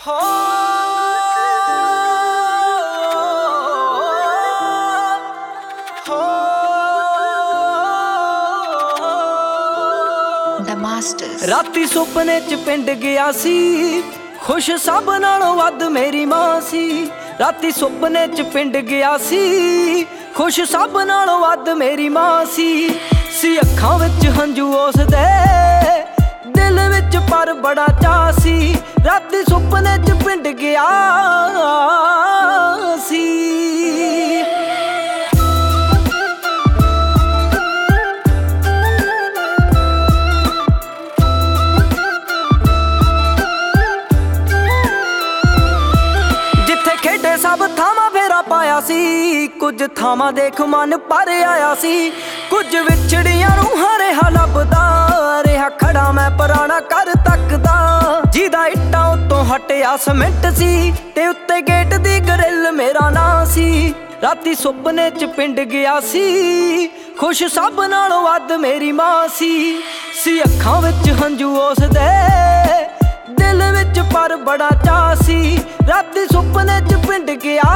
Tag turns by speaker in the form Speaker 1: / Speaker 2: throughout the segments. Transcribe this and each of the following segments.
Speaker 1: राती सुपने च पिंड गया सी, खुश सब नालों वध मेरी मां सी। राती सुपने च पिंड गया सी, खुश सब नालों वध मेरी मां सी अखां विच हंझू उस दे, दिल विच पर बड़ा चाह सी। राती सुपने च पिंड गया सी। सब थावां फेरा पाया सी, कुछ थावां देख मन पर आया सी। कुछ विछड़ियां रूहां रेहा लभदा, रेहा खड़ा मैं पुराना कर तकदा। जिहदा इट्टां उत्तों हटिया सीमेंट सी, ते उत्ते गेट दी ग्रिल मेरा नां सी। राती सुपने च पिंड गया सी, खुश सब नालों वध मेरी मां सी अखां विच हंझू उस दे, दिल विच पर बड़ा चाह सी। राती सुपने च पिंड गया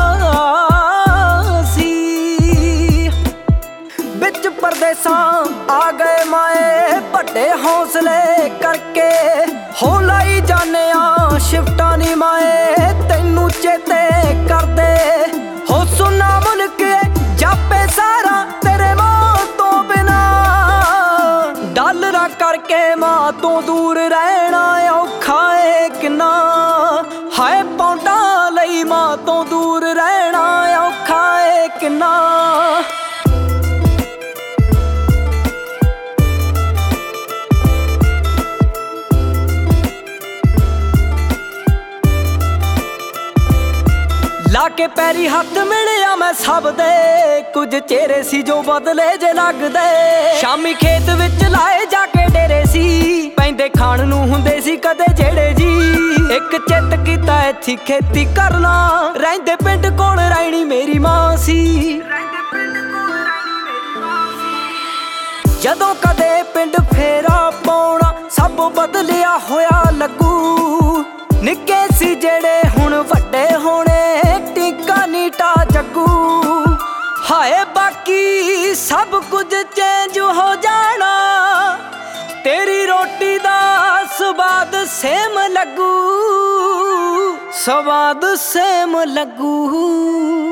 Speaker 1: सी। बिच परदेसां आ गए माए, बड़े हौसले करके हो लाई जाने आ शिफ्टां नी माए। तैनू चेते करदे हो सुना मुल्क जापे सारा, तेरे मां तो बिना डॉलरा करके मां तो दूर रहना औखा है किन्ना। हाय पौंडा लई मां तो दूर रहना औखा है किन्ना। लाके पैरी हथ मिलिया मैं सब दे, कुछ चेहरे सी जो बदले जे लगदे। शामी खेत विच लाए जाके डेरे सी, पैंदे खाण नूं हुंदे सी कदे जेड़े जी। एक चित कीता इत्थी खेती करना, रहिंदे पिंड कोल रैणी मेरी मां सी। जदों कदे पिंड फेरा पाउणा, सब बदलिया होया लगू। निक्के सी जेड़े हुण वड्डे होणे, टीका नीटा जग्गू। हाय बाकी सब कुछ चेंज हो जाना, तेरी रोटी दा स्वाद सेम लगू, स्वाद सेम लगू।